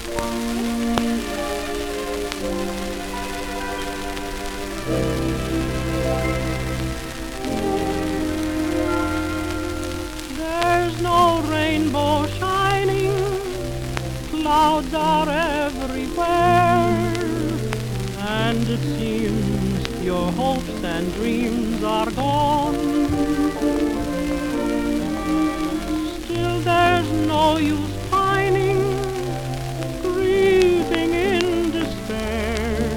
There's no rainbow shining, clouds are everywhere, and it seems your hopes and dreams are gone. Still there's no use pining, grieving in despair,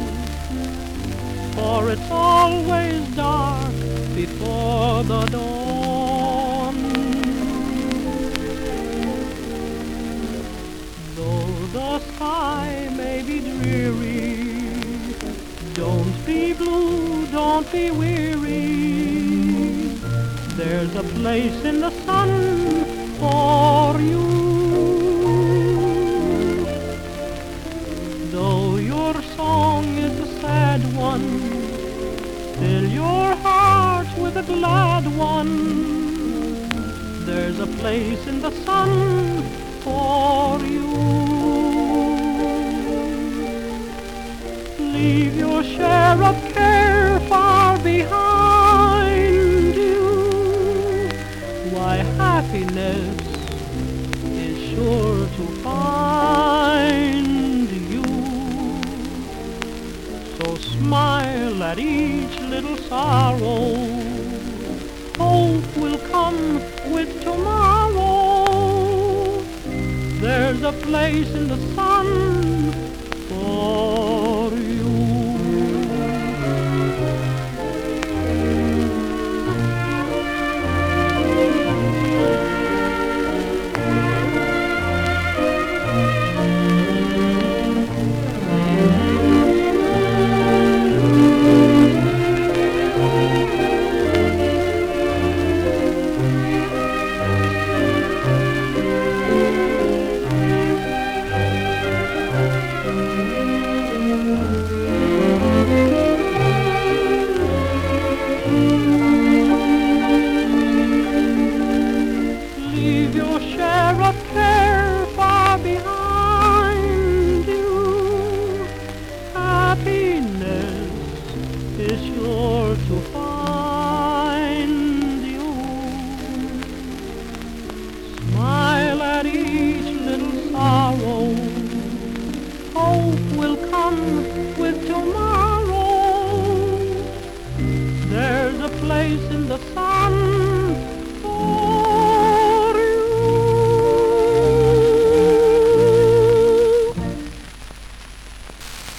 for it's always dark before the dawn. Though the sky may be dreary, don't be blue, don't be weary. There's a place in the sun for you. Though your song is a sad one, fill your heart with a glad one. There's a place in the sun for you. Leave your share of care far behind you. Why, happiness is sure to find you. So smile at each little sorrow. Hope will come with tomorrow. There's a place in the sun for